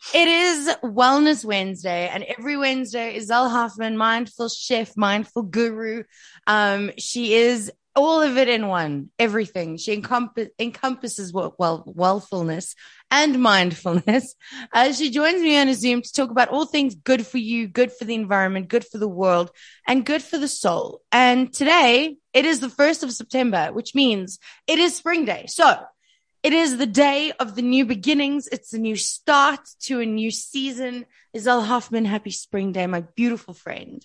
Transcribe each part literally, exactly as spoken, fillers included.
It is Wellness Wednesday, and every Wednesday, Iselle Hoffman, mindful chef, mindful guru. Um, she is all of it in one, everything. She encompass, encompasses well, well, wellfulness and mindfulness. Uh, she joins me on a Zoom to talk about all things good for you, good for the environment, good for the world, and good for the soul. And today, it is the first of September, which means it is spring day. So, it is the day of the new beginnings. It's a new start to a new season. Iselle Hoffman, happy spring day, my beautiful friend.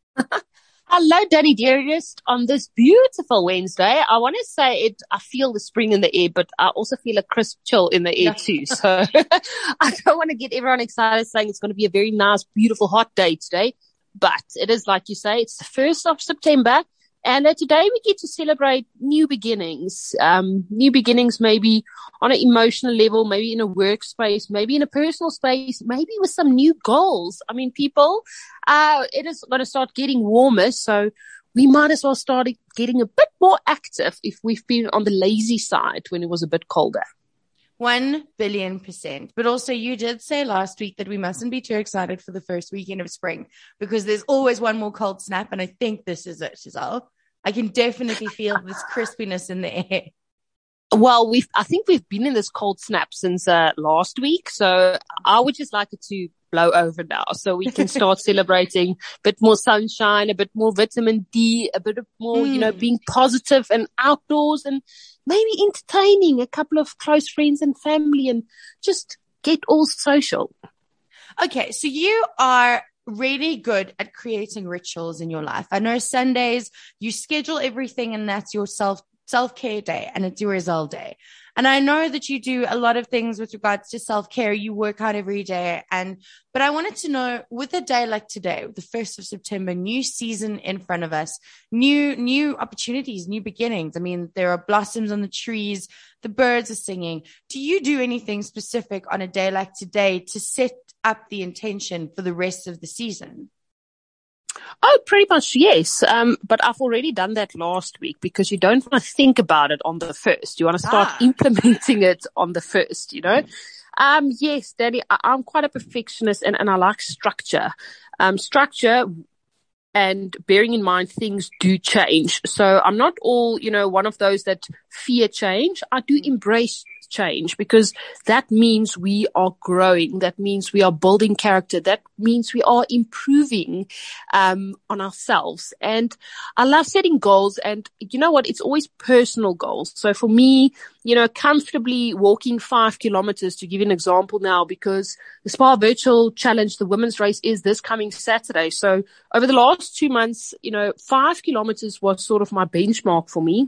Hello, Danny Dearest. On this beautiful Wednesday, I want to say it. I feel the spring in the air, but I also feel a crisp chill in the air yeah. too. So I don't want to get everyone excited saying it's going to be a very nice, beautiful, hot day today. But it is, like you say, it's the first of September. And uh, today we get to celebrate new beginnings, um, new beginnings maybe on an emotional level, maybe in a workspace, maybe in a personal space, maybe with some new goals. I mean, people, uh, it is going to start getting warmer. So we might as well start getting a bit more active if we've been on the lazy side when it was a bit colder. One billion percent. But also you did say last week that we mustn't be too excited for the first weekend of spring because there's always one more cold snap. And I think this is it, Giselle. I can definitely feel this crispiness in the air. Well, we've, I think we've been in this cold snap since uh, last week. So I would just like it to blow over now so we can start celebrating a bit more sunshine, a bit more vitamin D, a bit more, mm. you know, being positive and outdoors and maybe entertaining a couple of close friends and family and just get all social. Okay. So you are really good at creating rituals in your life. I know Sundays you schedule everything and that's your self self-care day and it's your Iselle day. And I know that you do a lot of things with regards to self-care. You work out every day. And, but I wanted to know with a day like today, the first of September, new season in front of us, new, new opportunities, new beginnings. I mean, there are blossoms on the trees. The birds are singing. Do you do anything specific on a day like today to set up the intention for the rest of the season? Oh, pretty much, yes. Um, but I've already done that last week because you don't want to think about it on the first. You want to start ah. implementing it on the first, you know? Um, yes, Danny, I, I'm quite a perfectionist and, and I like structure. Um, structure and bearing in mind things do change. So I'm not all, you know, one of those that fear change. I do embrace change because that means we are growing. That means we are building character. That means we are improving um, on ourselves. And I love setting goals. And you know what? It's always personal goals. So for me, you know, comfortably walking five kilometers to give you an example now, because the Spa Virtual Challenge, the women's race is this coming Saturday. So over the last two months, you know, five kilometers was sort of my benchmark for me.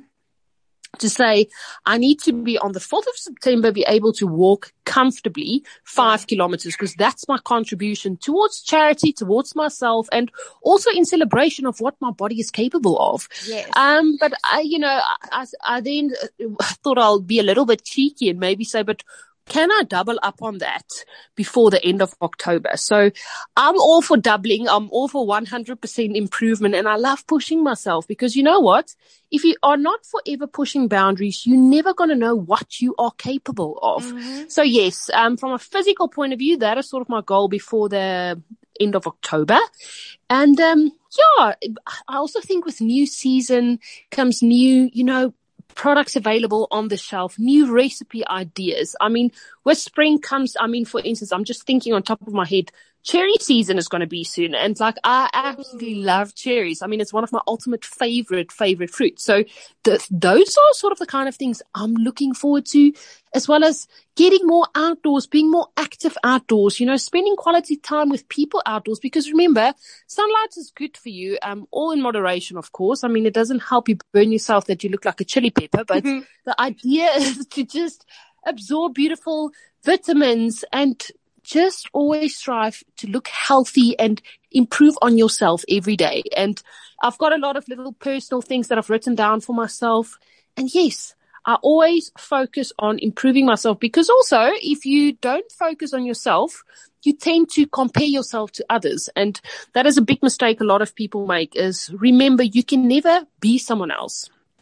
To say, I need to be on the fourth of September, be able to walk comfortably five kilometers because that's my contribution towards charity, towards myself, and also in celebration of what my body is capable of. Yes. Um, but I, you know, I, I then thought I'll be a little bit cheeky and maybe say, but can I double up on that before the end of October? So I'm all for doubling. I'm all for one hundred percent improvement. And I love pushing myself because you know what? If you are not forever pushing boundaries, you're never going to know what you are capable of. Mm-hmm. So yes, um, from a physical point of view, that is sort of my goal before the end of October. And, um, yeah, I also think with new season comes new, you know, products available on the shelf, new recipe ideas. I mean, with spring comes, I mean, for instance, I'm just thinking on top of my head, cherry season is going to be soon. And like, I absolutely love cherries. I mean, it's one of my ultimate favorite, favorite fruits. So the, those are sort of the kind of things I'm looking forward to, as well as getting more outdoors, being more active outdoors, you know, spending quality time with people outdoors. Because remember, sunlight is good for you, um, all in moderation, of course. I mean, it doesn't help you burn yourself that you look like a chili pepper, but mm-hmm. the idea is to just absorb beautiful vitamins and just always strive to look healthy and improve on yourself every day. And I've got a lot of little personal things that I've written down for myself. And yes, I always focus on improving myself because also if you don't focus on yourself, you tend to compare yourself to others. And that is a big mistake a lot of people make is remember you can never be someone else.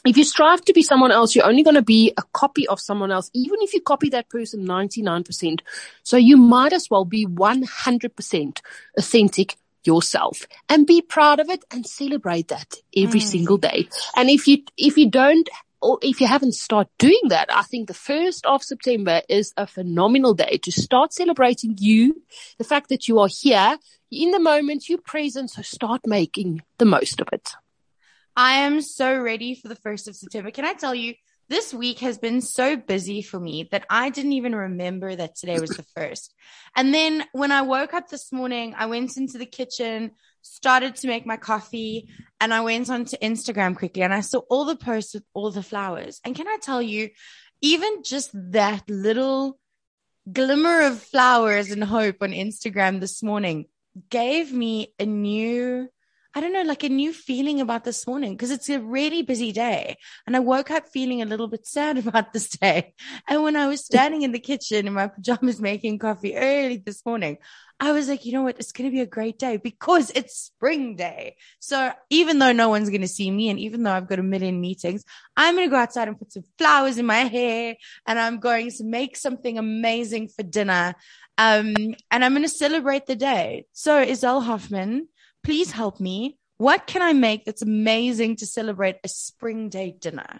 if you strive to be someone else, you're only going to be a copy of someone else, even if you copy that person ninety-nine percent. So you might as well be one hundred percent authentic yourself and be proud of it and celebrate that every mm. single day. And if you, if you don't, or if you haven't started doing that, I think the first of September is a phenomenal day to start celebrating you, the fact that you are here in the moment, you're present. So start making the most of it. I am so ready for the first of September. Can I tell you, this week has been so busy for me that I didn't even remember that today was the first. And then when I woke up this morning, I went into the kitchen, started to make my coffee, and I went onto Instagram quickly and I saw all the posts with all the flowers. And can I tell you, even just that little glimmer of flowers and hope on Instagram this morning gave me a new I don't know, like a new feeling about this morning, because it's a really busy day. And I woke up feeling a little bit sad about this day. And when I was standing in the kitchen in my pajamas making coffee early this morning, I was like, you know what? It's going to be a great day because it's spring day. So even though no one's going to see me and even though I've got a million meetings, I'm going to go outside and put some flowers in my hair and I'm going to make something amazing for dinner. Um, and I'm going to celebrate the day. So Iselle Hoffman, please help me. What can I make that's amazing to celebrate a spring day dinner?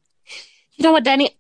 You know what, Danny?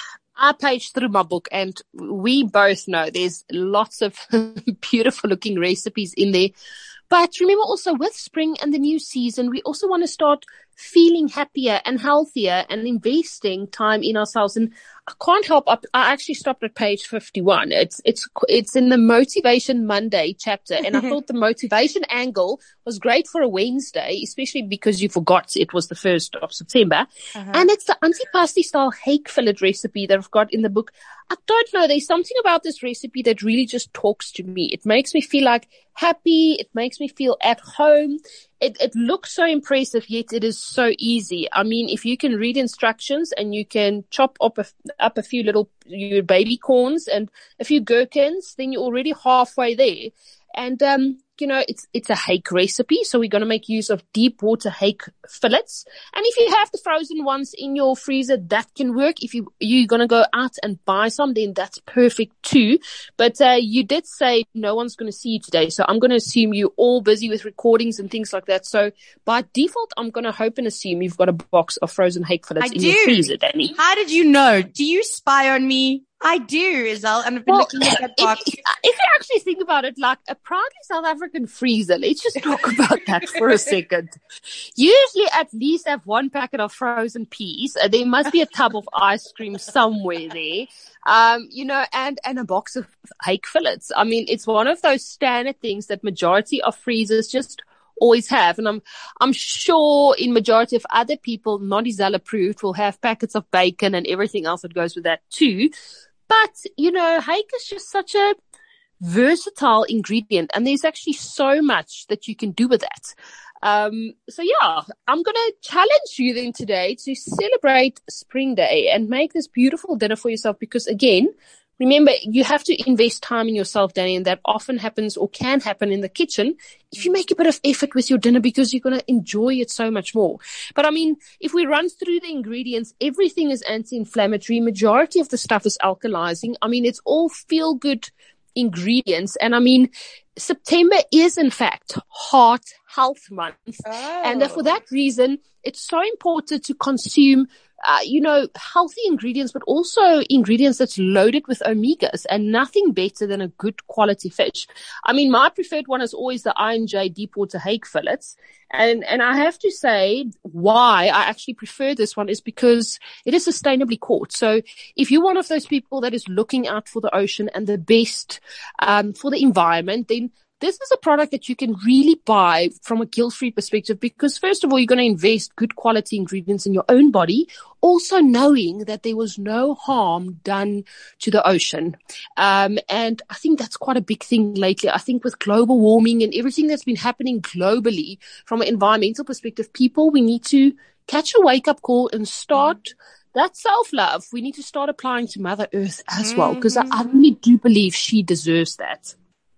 I paged through my book and we both know there's lots of beautiful looking recipes in there. But remember also with spring and the new season, we also want to start feeling happier and healthier and investing time in ourselves. And I can't help up. I actually stopped at page fifty-one. It's, it's, it's in the Motivation Monday chapter. And I thought the motivation angle was great for a Wednesday, especially because you forgot it was the first of September. Uh-huh. And it's the antipasti style hake fillet recipe that I've got in the book. I don't know. There's something about this recipe that really just talks to me. It makes me feel like happy. It makes me feel at home. It, it looks so impressive, yet it is so easy. I mean, if you can read instructions and you can chop up a, up a few little your baby corns and a few gherkins, then you're already halfway there. And, um, you know, it's, it's a hake recipe. So we're going to make use of deep water hake fillets. And if you have the frozen ones in your freezer, that can work. If you, you're going to go out and buy some, then that's perfect too. But, uh, you did say no one's going to see you today. So I'm going to assume you're all busy with recordings and things like that. So by default, I'm going to hope and assume you've got a box of frozen hake fillets I in do. your freezer, Danny. How did you know? Do you spy on me? I do, Iselle, and I've been well, looking at that box. If, if you actually think about it, like a proudly South African freezer, let's just talk about that for a second. Usually at least have one packet of frozen peas. Uh, there must be a tub of ice cream somewhere there. Um, you know, and, and a box of hake fillets. I mean, it's one of those standard things that majority of freezers just always have. And I'm, I'm sure in majority of other people, not Iselle approved, will have packets of bacon and everything else that goes with that too. But, you know, hake is just such a versatile ingredient and there's actually so much that you can do with that. Um, so yeah, I'm going to challenge you then today to celebrate Spring Day and make this beautiful dinner for yourself because again, remember, you have to invest time in yourself, Danny, and that often happens or can happen in the kitchen if you make a bit of effort with your dinner because you're going to enjoy it so much more. But I mean, if we run through the ingredients, everything is anti-inflammatory. Majority of the stuff is alkalizing. I mean, it's all feel-good ingredients. And I mean, September is in fact Heart Health Month. Oh. And for that reason, it's so important to consume Uh, you know, healthy ingredients, but also ingredients that's loaded with omegas and nothing better than a good quality fish. I mean, my preferred one is always the I and J Deepwater Hake fillets. And, and I have to say why I actually prefer this one is because it is sustainably caught. So if you're one of those people that is looking out for the ocean and the best, um, for the environment, then this is a product that you can really buy from a guilt-free perspective because first of all, you're going to invest good quality ingredients in your own body, also knowing that there was no harm done to the ocean. Um, and I think that's quite a big thing lately. I think with global warming and everything that's been happening globally from an environmental perspective, people, we need to catch a wake-up call and start that self-love. We need to start applying to Mother Earth as well because I, I really do believe she deserves that.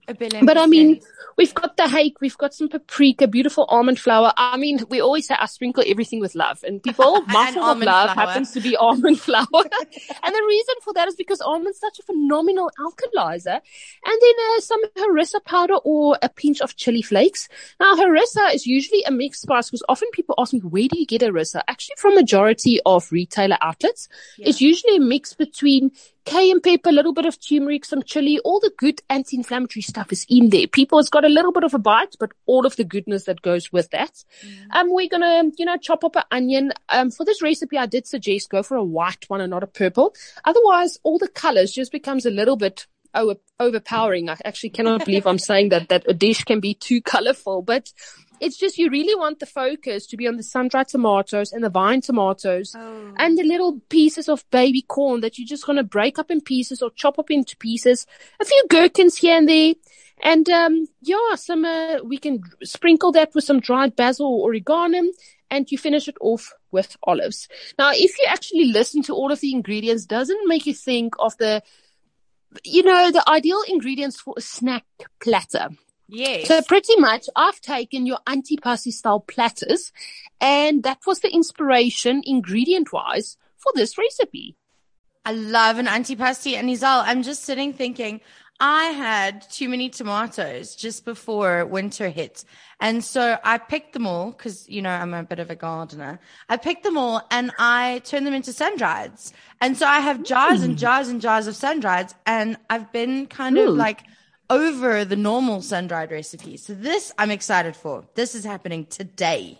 A billion But I mean, percent. we've got the hake, we've got some paprika, beautiful almond flour. I mean, we always say I sprinkle everything with love. And people, my And form of almond love flour. happens to be almond flour. And the reason for that is because almond's such a phenomenal alkalizer. And then uh, some harissa powder or a pinch of chili flakes. Now, harissa is usually a mixed spice because often people ask me, where do you get harissa? Actually, from majority of retailer outlets. Yeah. It's usually a mix between cayenne pepper, a little bit of turmeric, some chili, all the good anti-inflammatory stuff is in there. People, it's got a little bit of a bite, but all of the goodness that goes with that. Mm. Um, we're going to, you know, chop up an onion. Um, for this recipe, I did suggest go for a white one and not a purple. Otherwise, all the colors just becomes a little bit over, overpowering. I actually cannot believe I'm saying that, that a dish can be too colorful, but it's just you really want the focus to be on the sun-dried tomatoes and the vine tomatoes oh. and the little pieces of baby corn that you're just going to break up in pieces or chop up into pieces. A few gherkins here and there. And, um, yeah, some, uh, we can sprinkle that with some dried basil or oregano and you finish it off with olives. Now, if you actually listen to all of the ingredients, doesn't make you think of the, you know, the ideal ingredients for a snack platter. Yes. So pretty much I've taken your antipasti style platters and that was the inspiration ingredient wise for this recipe. I love an antipasti. And Izal, I'm just sitting thinking I had too many tomatoes just before winter hit. And so I picked them all because, you know, I'm a bit of a gardener. I picked them all and I turned them into sun-drieds. And so I have jars mm. and jars and jars of sun-drieds and I've been kind Ooh. of like over the normal sun-dried recipes. So this I'm excited for. This is happening today.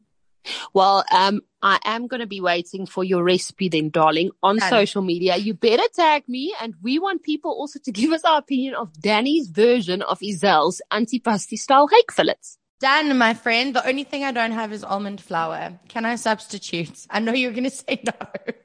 Well, um, I am going to be waiting for your recipe then, darling, on Done. social media. You better tag me and we want people also to give us our opinion of Danny's version of Izal's antipasti style hake fillets. Done, my friend. The only thing I don't have is almond flour. Can I substitute? I know you're going to say no.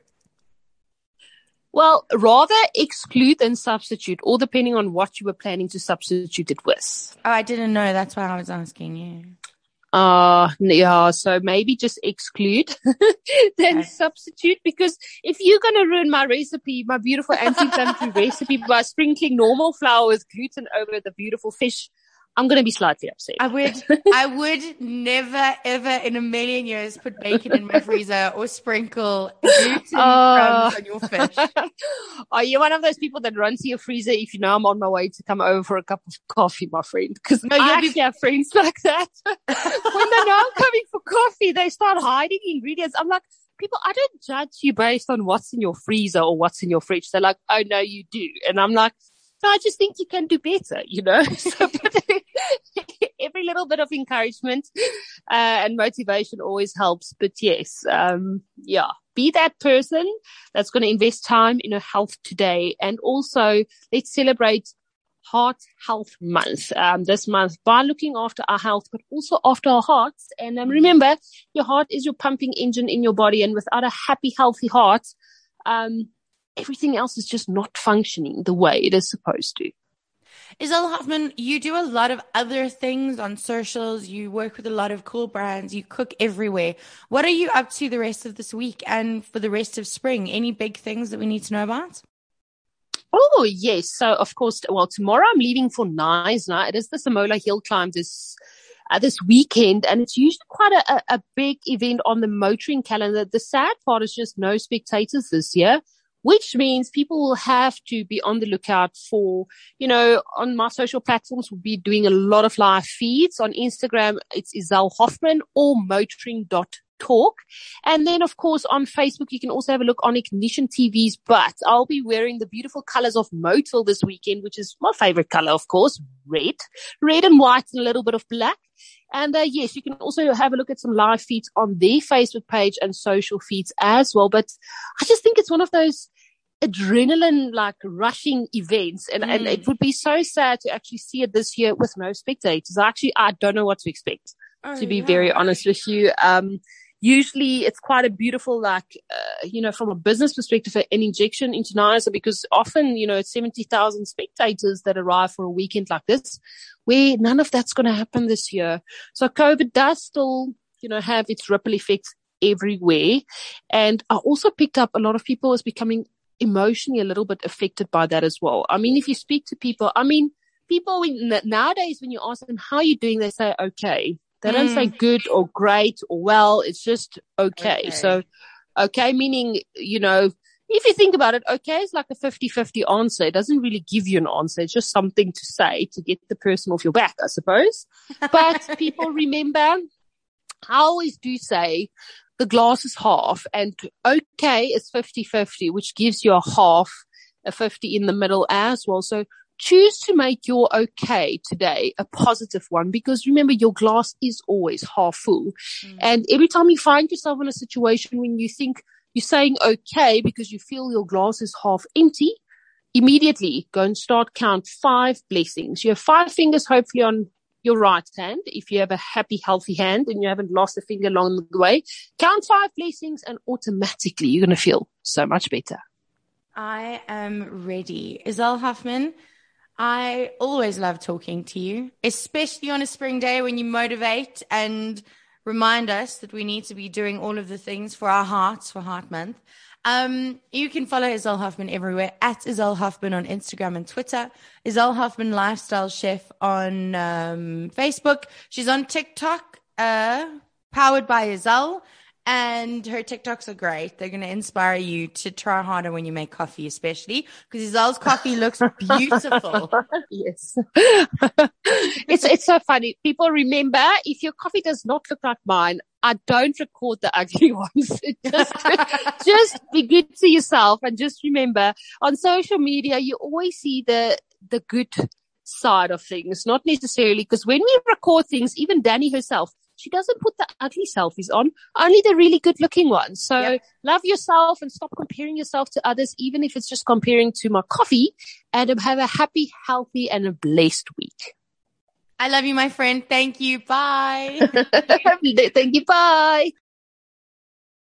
Well, rather exclude than substitute, all depending on what you were planning to substitute it with. Oh, I didn't know. That's why I was asking you. Uh, yeah, so maybe just exclude then okay. substitute, because if you're going to ruin my recipe, my beautiful anti-inflammatory recipe by sprinkling normal flour with gluten over the beautiful fish, I'm going to be slightly upset. I would, I would never, ever in a million years put bacon in my freezer or sprinkle gluten uh, crumbs on your fish. Are you one of those people that runs to your freezer if you know I'm on my way to come over for a cup of coffee, my friend? Because no, I actually be- have friends like that. When they know I'm coming for coffee, they start hiding ingredients. I'm like, people, I don't judge you based on what's in your freezer or what's in your fridge. They're like, oh, no, you do. And I'm like, no, I just think you can do better, you know. So, every little bit of encouragement uh, and motivation always helps. But yes, um, yeah, be that person that's going to invest time in your health today. And also, let's celebrate Heart Health Month um, this month by looking after our health, but also after our hearts. And um, remember, your heart is your pumping engine in your body, and without a happy, healthy heart, um, everything else is just not functioning the way it is supposed to. Izal Hoffman, you do a lot of other things on socials. You work with a lot of cool brands. You cook everywhere. What are you up to the rest of this week and for the rest of spring? Any big things that we need to know about? Oh, yes. So, of course, well, tomorrow I'm leaving for Knysna. It is the Simola Hill Climb this uh, this weekend, and it's usually quite a, a, a big event on the motoring calendar. The sad part is just no spectators this year, which means people will have to be on the lookout for, you know, on my social platforms, we'll be doing a lot of live feeds. On Instagram, it's Izal Hoffman or motoring dot talk. And then, of course, on Facebook, you can also have a look on Ignition T V's. But I'll be wearing the beautiful colors of Motul this weekend, which is my favorite color, of course, red, red and white and a little bit of black. And uh, yes, you can also have a look at some live feeds on their Facebook page and social feeds as well. But I just think it's one of those adrenaline like rushing events, and, mm. and it would be so sad to actually see it this year with no spectators. Actually, I don't know what to expect, oh, to be yeah. very honest with you. Um, usually it's quite a beautiful, like, uh, you know, from a business perspective, an injection into Knysna, because often, you know, it's seventy thousand spectators that arrive for a weekend like this, where none of that's going to happen this year. So COVID does still, you know, have its ripple effects everywhere. And I also picked up a lot of people is becoming emotionally a little bit affected by that as well. I mean, if you speak to people, I mean, people, when, nowadays, when you ask them, how are you doing? They say, okay. They mm. don't say good or great or well. It's just okay. okay. So, okay, meaning, you know, if you think about it, okay is like a fifty-fifty answer. It doesn't really give you an answer. It's just something to say to get the person off your back, I suppose. But people remember, I always do say the glass is half, and okay is fifty-fifty, which gives you a half, a fifty in the middle as well. So choose to make your okay today a positive one, because remember, your glass is always half full. Mm. And every time you find yourself in a situation when you think you're saying okay because you feel your glass is half empty, immediately go and start count five blessings. You have five fingers, hopefully, on your right hand. If you have a happy, healthy hand and you haven't lost a finger along the way, count five blessings and automatically you're going to feel so much better. I am ready. Iselle Hoffman, I always love talking to you, especially on a spring day when you motivate and remind us that we need to be doing all of the things for our hearts for Heart Month. Um, you can follow Iselle Hoffman everywhere at Iselle Hoffman on Instagram and Twitter. Iselle Hoffman Lifestyle Chef on um, Facebook. She's on TikTok, uh, powered by Iselle. And her TikToks are great. They're going to inspire you to try harder when you make coffee, especially because Iselle's coffee looks beautiful. Yes. it's, it's so funny. People remember, if your coffee does not look like mine, I don't record the ugly ones. Just, just be good to yourself, and just remember, on social media, you always see the, the good side of things, not necessarily, because when we record things, even Danny herself, she doesn't put the ugly selfies on, only the really good looking ones. So yep. Love yourself and stop comparing yourself to others, even if it's just comparing to my coffee, and have a happy, healthy, and a blessed week. I love you, my friend. Thank you. Bye. Thank you. Bye.